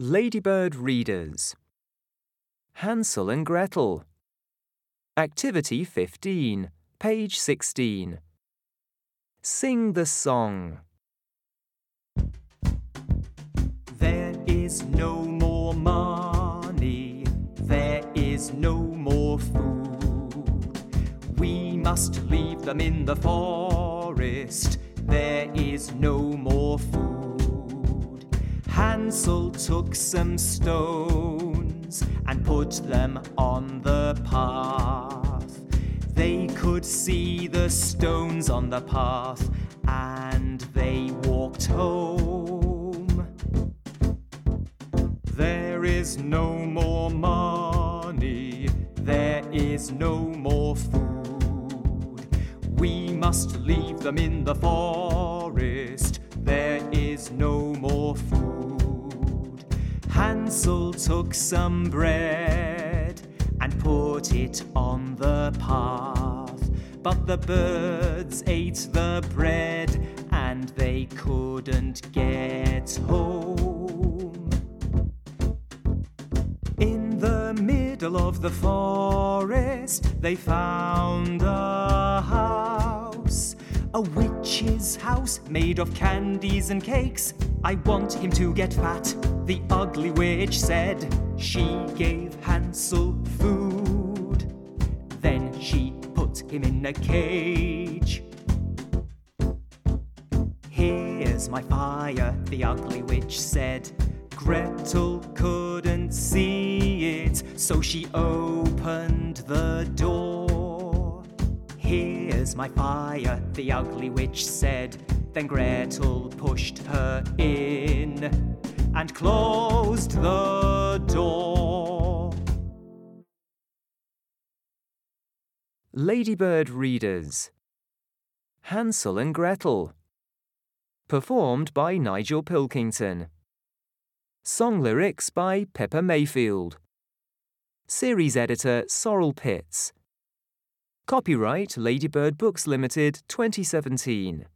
Ladybird Readers. Hansel and Gretel. Activity 15, page 16. Sing the song. There is no more money, there is no more food. We must leave them in the forest, there is no more food. Hansel took some stones and put them on the path. They could see the stones on the path and they walked home. There is no more money, there is no more food. We must leave them in the forest, there is no more food. Hansel took some bread and put it on the path, but the birds ate the bread and they couldn't get home. In the middle of the forest they found a house, a witch's house made of candies and cakes. I want him to get fat, the ugly witch said. She gave Hansel food, then she put him in a cage. Here's my fire, the ugly witch said. Gretel couldn't see it, so she opened the door. Here's my fire, the ugly witch said. Then Gretel pushed her in and closed the door. Ladybird Readers. Hansel and Gretel. Performed by Nigel Pilkington. Song lyrics by Pippa Mayfield. Series editor Sorrel Pitts. Copyright Ladybird Books Limited 2017.